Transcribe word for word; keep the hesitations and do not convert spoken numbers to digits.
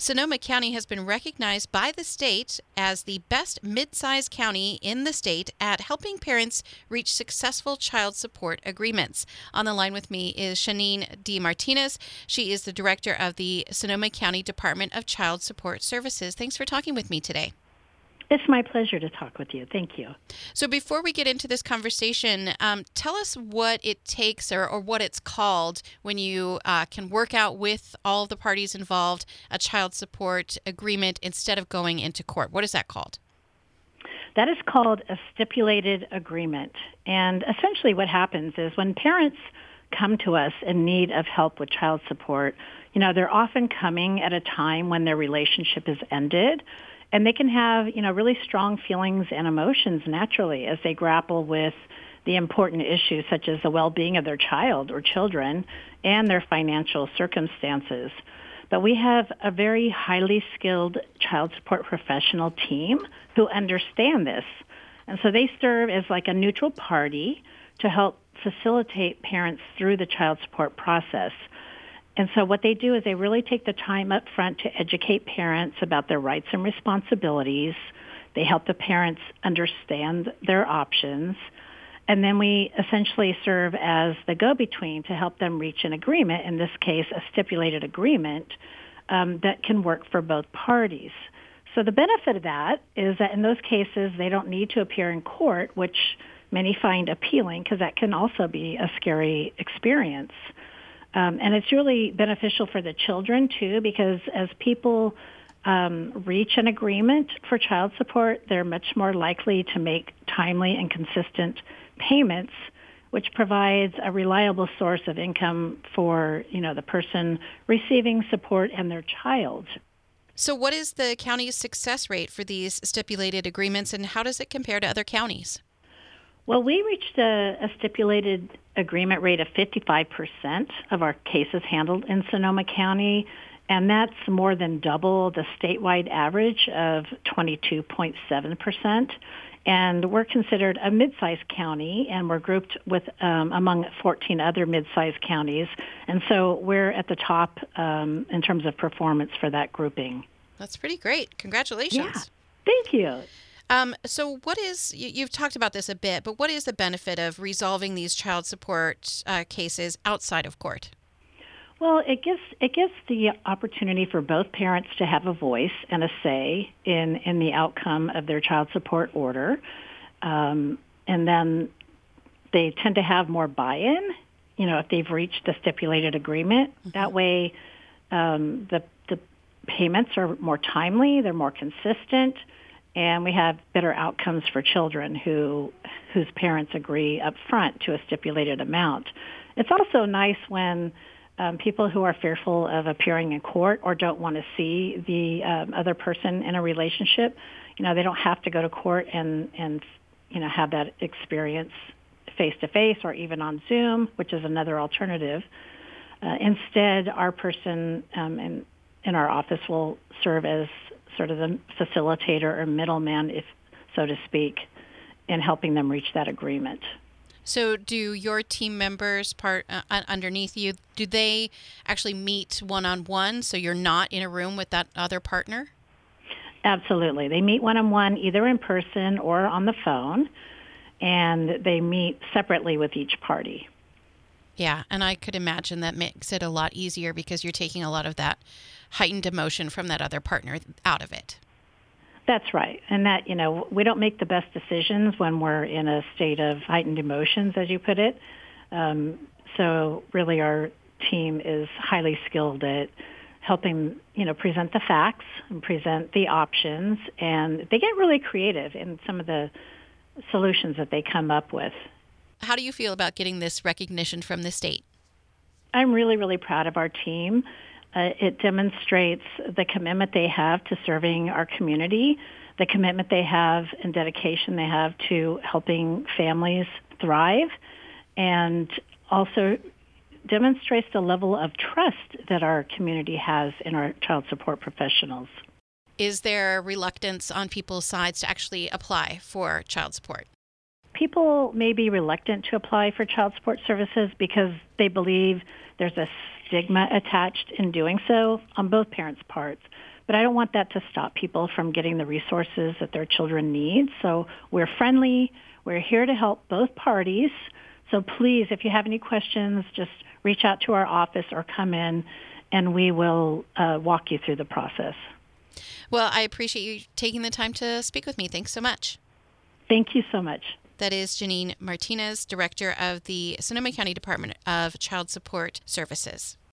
Sonoma County has been recognized by the state as the best mid-sized county in the state at helping parents reach successful child support agreements. On the line with me is Shanine D. Martinez. She is the director of the Sonoma County Department of Child Support Services. Thanks for talking with me today. It's my pleasure to talk with you. Thank you. So before we get into this conversation, um, tell us what it takes or, or what it's called when you uh, can work out with all of the parties involved a child support agreement instead of going into court. What is that called? That is called a stipulated agreement. And essentially what happens is when parents come to us in need of help with child support, you know, they're often coming at a time when their relationship is ended. And they can have, you know, really strong feelings and emotions naturally as they grapple with the important issues such as the well-being of their child or children and their financial circumstances. But we have a very highly skilled child support professional team who understand this. And so they serve as like a neutral party to help facilitate parents through the child support process. And so what they do is they really take the time up front to educate parents about their rights and responsibilities. They help the parents understand their options. And then we essentially serve as the go-between to help them reach an agreement, in this case, a stipulated agreement um, that can work for both parties. So the benefit of that is that in those cases, they don't need to appear in court, which many find appealing because that can also be a scary experience. Um, and it's really beneficial for the children, too, because as people um, reach an agreement for child support, they're much more likely to make timely and consistent payments, which provides a reliable source of income for, you know, the person receiving support and their child. So what is the county's success rate for these stipulated agreements, and how does it compare to other counties? Well, we reached a, a stipulated agreement rate of fifty-five percent of our cases handled in Sonoma County, and that's more than double the statewide average of twenty-two point seven percent. And we're considered a mid-sized county, and we're grouped with um, among fourteen other mid-sized counties. And so we're at the top um, in terms of performance for that grouping. That's pretty great. Congratulations. Yeah, thank you. Um, so what is, you, you've talked about this a bit, but what is the benefit of resolving these child support uh, cases outside of court? Well, it gives it gives the opportunity for both parents to have a voice and a say in, in the outcome of their child support order. Um, and then they tend to have more buy-in, you know, if they've reached a stipulated agreement. Mm-hmm. That way um, the, the payments are more timely, they're more consistent, and we have better outcomes for children who whose parents agree up front to a stipulated amount. It's also nice when um, people who are fearful of appearing in court or don't want to see the um, other person in a relationship, you know, they don't have to go to court and, and you know, have that experience face-to-face or even on Zoom, which is another alternative. Uh, instead, our person um, in, in our office will serve as sort of the facilitator or middleman, if so to speak, in helping them reach that agreement. So do your team members part uh, underneath you, do they actually meet one-on-one so you're not in a room with that other partner? Absolutely. They meet one-on-one either in person or on the phone, and they meet separately with each party. Yeah, and I could imagine that makes it a lot easier because you're taking a lot of that heightened emotion from that other partner out of it. That's right. And that, you know, we don't make the best decisions when we're in a state of heightened emotions, as you put it. Um, so really our team is highly skilled at helping, you know, present the facts and present the options. And they get really creative in some of the solutions that they come up with. How do you feel about getting this recognition from the state? I'm really, really proud of our team. Uh, it demonstrates the commitment they have to serving our community, the commitment they have and dedication they have to helping families thrive, and also demonstrates the level of trust that our community has in our child support professionals. Is there reluctance on people's sides to actually apply for child support? People may be reluctant to apply for child support services because they believe there's a stigma attached in doing so on both parents' parts. But I don't want that to stop people from getting the resources that their children need. So we're friendly. We're here to help both parties. So please, if you have any questions, just reach out to our office or come in, and we will uh, walk you through the process. Well, I appreciate you taking the time to speak with me. Thanks so much. Thank you so much. That is Janine Martinez, Director of the Sonoma County Department of Child Support Services.